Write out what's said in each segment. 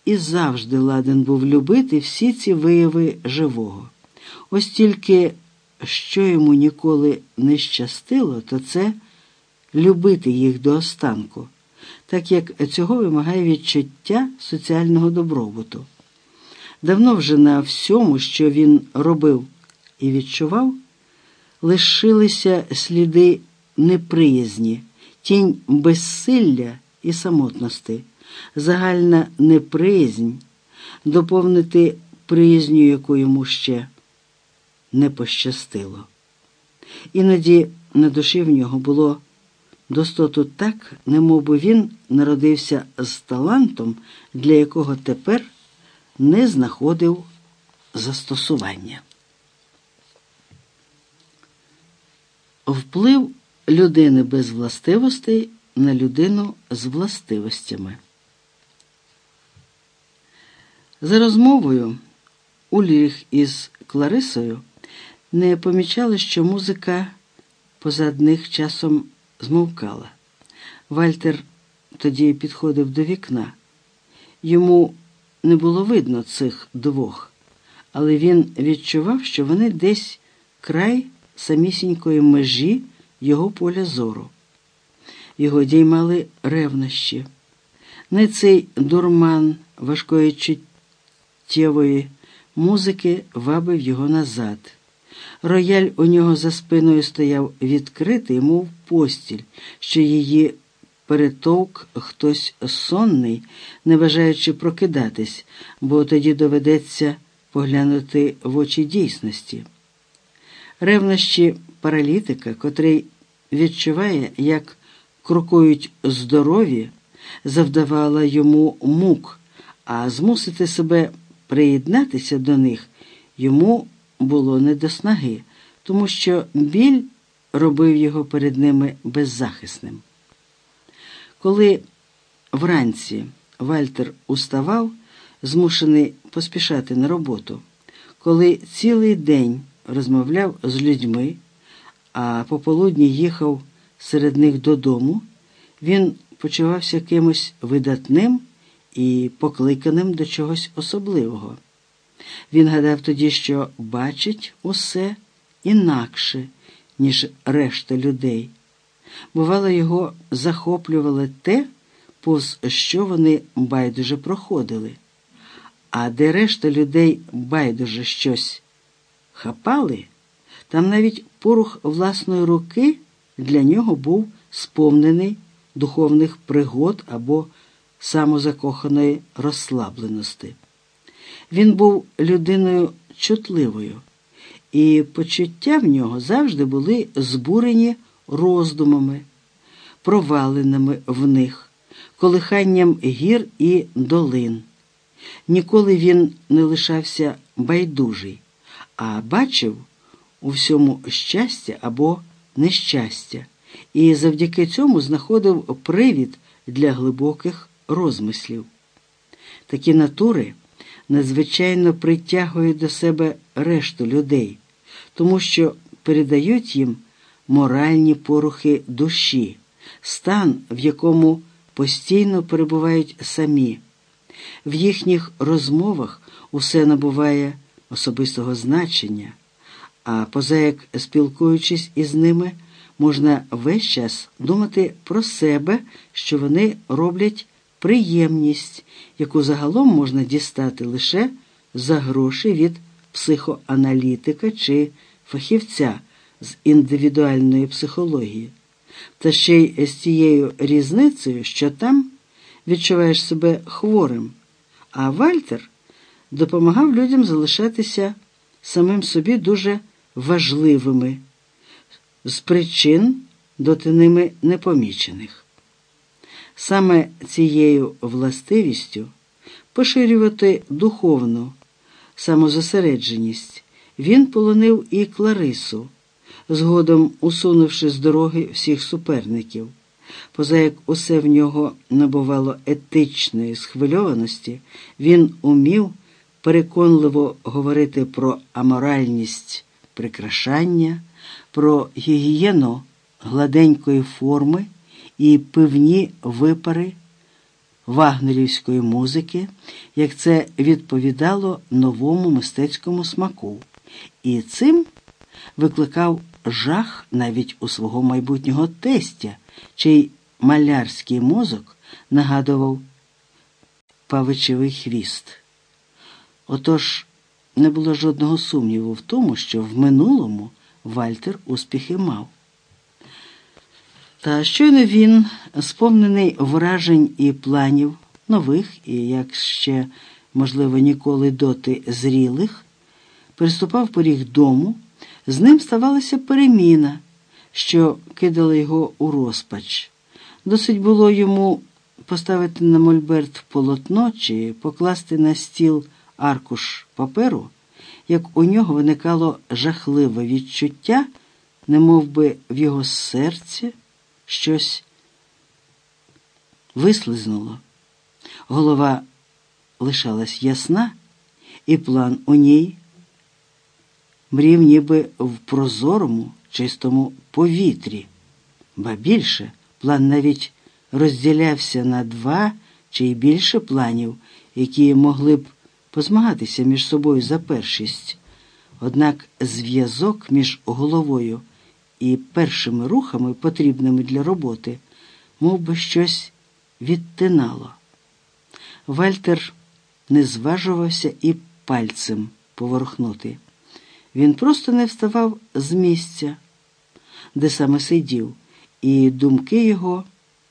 і завжди ладен був любити всі ці вияви живого. Ось тільки, що йому ніколи не щастило, то це любити їх до останку, так як цього вимагає відчуття соціального добробуту. Давно вже на всьому, що він робив і відчував, лишилися сліди неприязні, тінь безсилля і самотності, загальна неприязнь, доповнити приязню, яку йому ще не пощастило. Іноді на душі в нього було достоту так, немовби він народився з талантом, для якого тепер не знаходив застосування. Вплив людини без властивостей на людину з властивостями. За розмовою Ульріх із Кларисою не помічали, що музика позад них часом змовкала. Вальтер тоді підходив до вікна. Йому не було видно цих двох, але він відчував, що вони десь край самісінької межі його поля зору. Його діймали ревнощі. Не цей дурман важкої чуттєвої музики вабив його назад. Рояль у нього за спиною стояв відкритий, мов постіль, що її перетовк хтось сонний, не бажаючи прокидатись, бо тоді доведеться поглянути в очі дійсності. Ревнощі паралітика, котрий відчуває, як крокують здорові, завдавала йому мук, а змусити себе приєднатися до них йому було не до снаги, тому що біль робив його перед ними беззахисним. Коли вранці Вальтер уставав, змушений поспішати на роботу, коли цілий день розмовляв з людьми, а пополудні їхав серед них додому, він почувався кимось видатним і покликаним до чогось особливого. Він гадав тоді, що бачить усе інакше, ніж решта людей. Бувало, його захоплювало те, повз що вони байдуже проходили. А де решта людей байдуже щось хапали, там навіть порух власної руки для нього був сповнений духовних пригод або самозакоханої розслабленості. Він був людиною чутливою, і почуття в нього завжди були збурені роздумами, проваленими в них, колиханням гір і долин. Ніколи він не лишався байдужий, а бачив у всьому щастя або нещастя, і завдяки цьому знаходив привід для глибоких розмислів. Такі натури надзвичайно притягують до себе решту людей, тому що передають їм моральні порухи душі, стан, в якому постійно перебувають самі. В їхніх розмовах усе набуває особистого значення, а поза як спілкуючись із ними, можна весь час думати про себе, що вони роблять приємність, яку загалом можна дістати лише за гроші від психоаналітика чи фахівця з індивідуальної психології. Та ще й з тією різницею, що там відчуваєш себе хворим, а Вальтер допомагав людям залишатися самим собі дуже важливими, з причин доти ними непомічених. Саме цією властивістю поширювати духовну самозосередженість він полонив і Кларису, згодом усунувши з дороги всіх суперників. Поза як усе в нього набувало етичної схвильованості, він умів переконливо говорити про аморальність прикрашання, про гігієну гладенької форми і пивні випари вагнерівської музики, як це відповідало новому мистецькому смаку, і цим викликав жах навіть у свого майбутнього тестя, чий малярський мозок нагадував павичевий хвіст. Отож, не було жодного сумніву в тому, що в минулому Вальтер успіхи мав. Та щойно він, сповнений вражень і планів, нових і, як ще, можливо, ніколи доти зрілих, переступав поріг дому, з ним ставалася переміна, що кидала його у розпач. Досить було йому поставити на мольберт полотно чи покласти на стіл аркуш паперу, як у нього виникало жахливе відчуття, немов би в його серці щось вислизнуло. Голова лишалась ясна, і план у ній мрів ніби в прозорому, чистому повітрі. Ба більше, план навіть розділявся на 2 чи й більше планів, які могли б позмагатися між собою за першість. Однак зв'язок між головою і першими рухами, потрібними для роботи, мов би щось відтинало. Вальтер не зважувався і пальцем поворухнути. Він просто не вставав з місця, де саме сидів, і думки його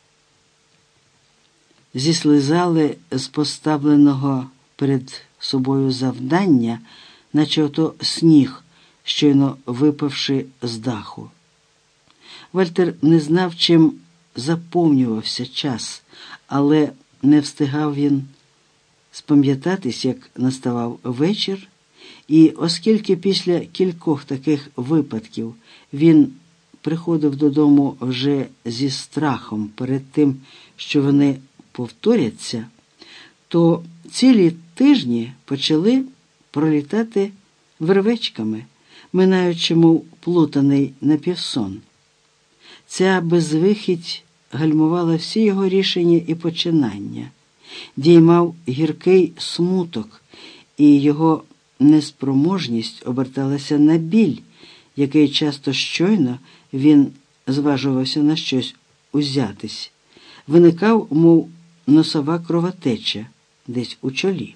зіслизали з поставленого перед собою завдання, наче ото сніг, щойно випавши з даху. Вальтер не знав, чим заповнювався час, але не встигав він спам'ятатись, як наставав вечір, і оскільки після кількох таких випадків він приходив додому вже зі страхом перед тим, що вони повторяться, то цілі тижні почали пролітати вервечками, минаючи, мов плутаний напівсон. Ця безвихідь гальмувала всі його рішення і починання, діймав гіркий смуток, і його неспроможність оберталася на біль, який часто щойно він зважувався на щось узятись, виникав, мов носова кровотеча десь у чолі.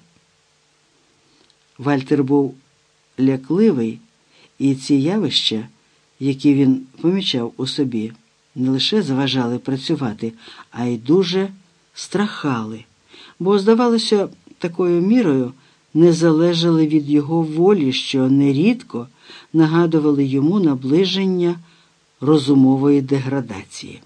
Вальтер був лякливий, і ці явища, які він помічав у собі, не лише заважали працювати, а й дуже страхали, бо, здавалося, такою мірою не залежали від його волі, що нерідко нагадували йому наближення розумової деградації.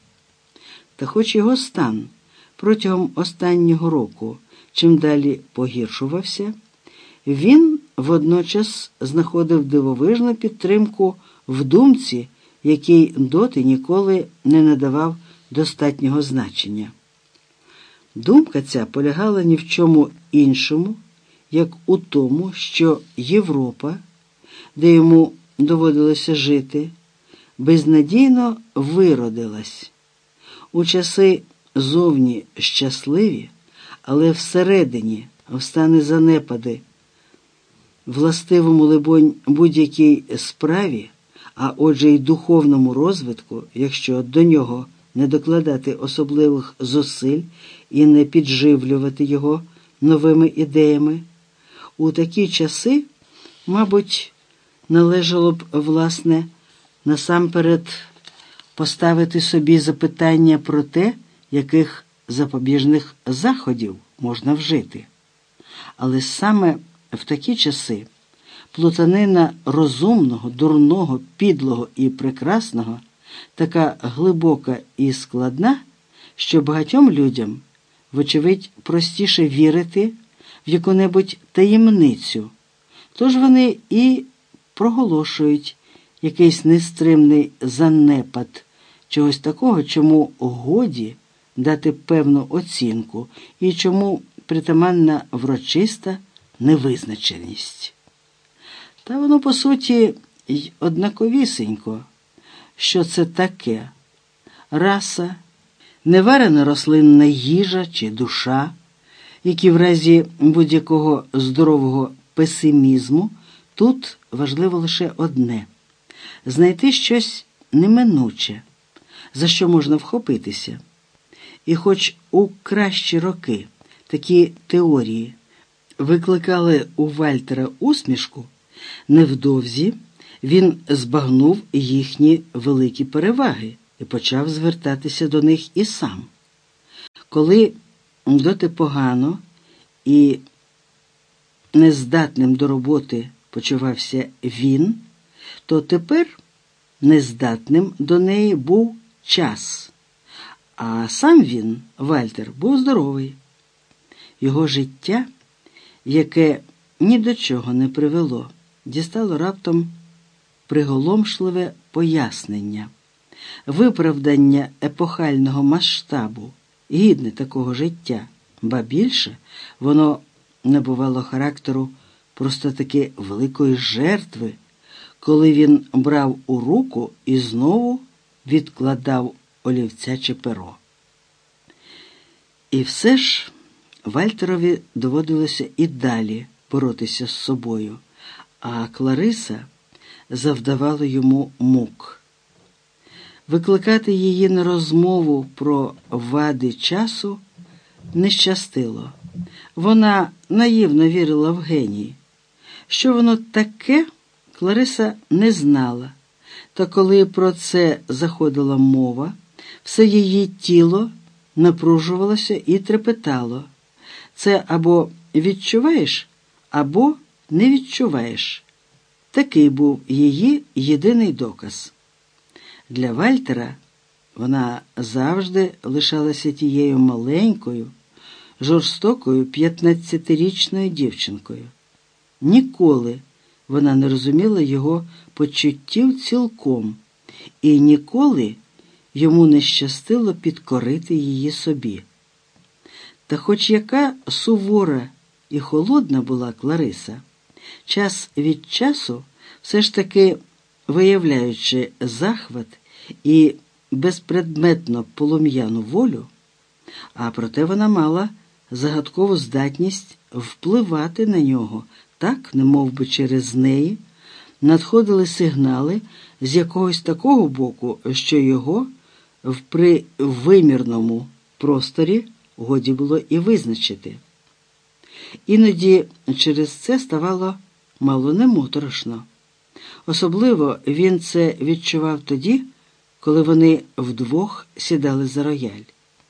Та хоч його стан протягом останнього року чим далі погіршувався, він водночас знаходив дивовижну підтримку в думці, якій доти ніколи не надавав достатнього значення. Думка ця полягала ні в чому іншому, як у тому, що Європа, де йому доводилося жити, безнадійно виродилась. У часи зовні щасливі, але всередині в стані занепади, властивому, либонь, будь-якій справі, а отже й духовному розвитку, якщо до нього не докладати особливих зусиль і не підживлювати його новими ідеями, у такі часи, мабуть, належало б, власне, насамперед поставити собі запитання про те, яких запобіжних заходів можна вжити. Але саме в такі часи плутанина розумного, дурного, підлого і прекрасного така глибока і складна, що багатьом людям, вочевидь, простіше вірити в яку-небудь таємницю, тож вони і проголошують якийсь нестримний занепад чогось такого, чому годі дати певну оцінку і чому притаманна врочиста невизначеність. Та воно, по суті, й однаковісінько, що це таке: раса, неварена рослинна їжа чи душа, які в разі будь-якого здорового песимізму тут важливо лише одне – знайти щось неминуче, за що можна вхопитися. І хоч у кращі роки такі теорії викликали у Вальтера усмішку, невдовзі він збагнув їхні великі переваги і почав звертатися до них і сам. Коли доти погано і нездатним до роботи почувався він, то тепер нездатним до неї був час, а сам він, Вальтер, був здоровий. Його життя, яке ні до чого не привело, дістало раптом приголомшливе пояснення, виправдання епохального масштабу, гідне такого життя, ба більше воно набувало характеру просто-таки великої жертви, коли він брав у руку і знову відкладав олівця чи перо. І все ж Вальтерові доводилося і далі боротися з собою, а Клариса завдавала йому мук. Викликати її на розмову про вади часу не щастило. Вона наївно вірила в геній. Що воно таке, Клариса не знала, та коли про це заходила мова, все її тіло напружувалося і трепетало. Це або відчуваєш, або не відчуваєш. Такий був її єдиний доказ. Для Вальтера вона завжди лишалася тією маленькою, жорстокою 15-річною дівчинкою. Ніколи вона не розуміла його почуттів цілком, і ніколи йому не щастило підкорити її собі. Та хоч яка сувора і холодна була Клариса, час від часу, все ж таки виявляючи захват і безпредметно полум'яну волю, а проте вона мала загадкову здатність впливати на нього, так, немов би через неї, надходили сигнали з якогось такого боку, що його в привимірному просторі годі було і визначити. Іноді через це ставало мало не моторошно. Особливо він це відчував тоді, коли вони вдвох сідали за рояль.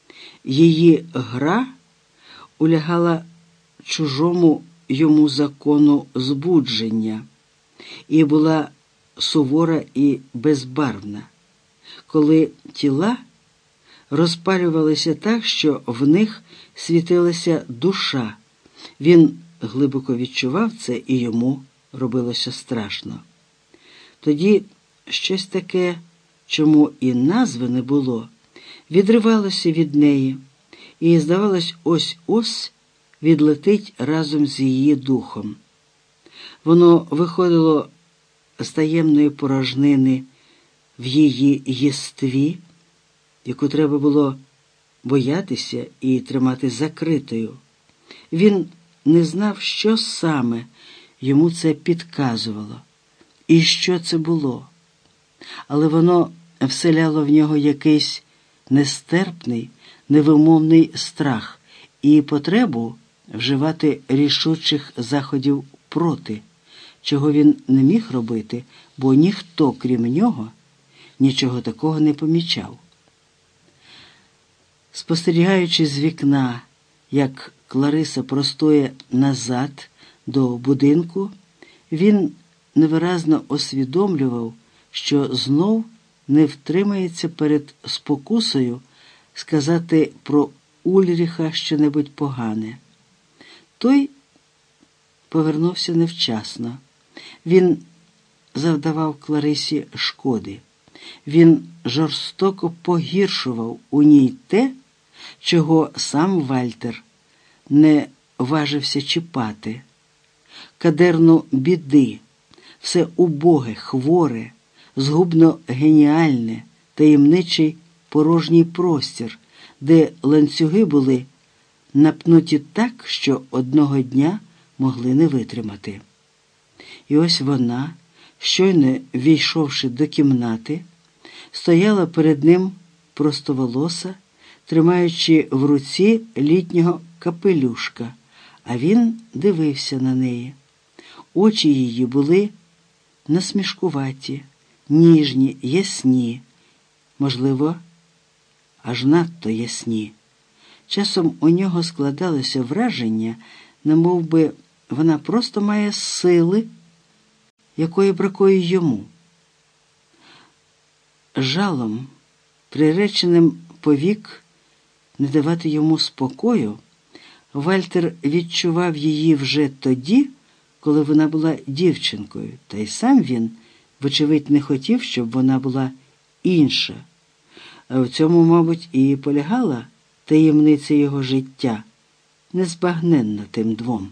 Її гра улягала чужому йому закону збудження і була сувора і безбарвна, коли тіла розпалювалися так, що в них світилася душа. Він глибоко відчував це, і йому робилося страшно. Тоді щось таке, чому і назви не було, відривалося від неї, і, здавалось, ось-ось відлетить разом з її духом. Воно виходило з таємної порожнини в її єстві, яку треба було боятися і тримати закритою. Він не знав, що саме йому це підказувало, і що це було. Але воно вселяло в нього якийсь нестерпний, невимовний страх і потребу вживати рішучих заходів проти, чого він не міг робити, бо ніхто, крім нього, нічого такого не помічав. Спостерігаючи з вікна, як Клариса простоє назад до будинку, він невиразно усвідомлював, що знов не втримається перед спокусою сказати про Ульріха щонебудь погане. Той повернувся невчасно. Він завдавав Кларисі шкоди. Він жорстоко погіршував у ній те, чого сам Вальтер не важився чіпати. Кадерну біди, все убоге, хворе, згубно геніальне, таємничий порожній простір, де ланцюги були напнуті так, що одного дня могли не витримати. І ось вона, щойно війшовши до кімнати, стояла перед ним простоволоса, тримаючи в руці літнього капелюшка, а він дивився на неї. Очі її були насмішкуваті, ніжні, ясні, можливо, аж надто ясні. Часом у нього складалося враження, немовби вона просто має сили, якої бракує йому. Жалом, приреченим повік не давати йому спокою, Вальтер відчував її вже тоді, коли вона була дівчинкою, та й сам він, вочевидь, не хотів, щоб вона була інша. А в цьому, мабуть, і полягала таємниця його життя, незбагненна тим двом.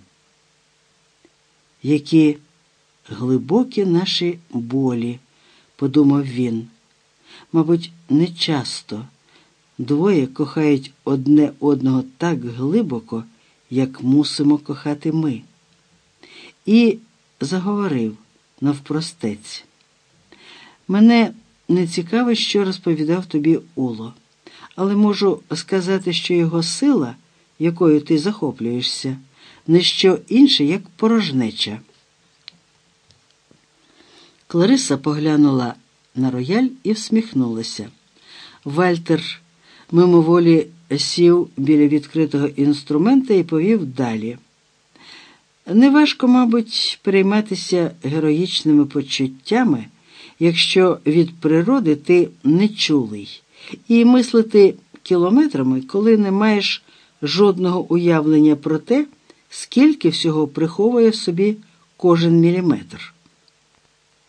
Які глибокі наші болі, подумав він. Мабуть, не часто двоє кохають одне одного так глибоко, як мусимо кохати ми. І заговорив навпростець. Мене не цікавить, що розповідав тобі Уло, але можу сказати, що його сила, якою ти захоплюєшся, не що інше, як порожнеча. Клариса поглянула на рояль і всміхнулася. Вальтер мимоволі сів біля відкритого інструмента і повів далі. Неважко, мабуть, перейматися героїчними почуттями, якщо від природи ти нечулий, і мислити кілометрами, коли не маєш жодного уявлення про те, скільки всього приховує в собі кожен міліметр.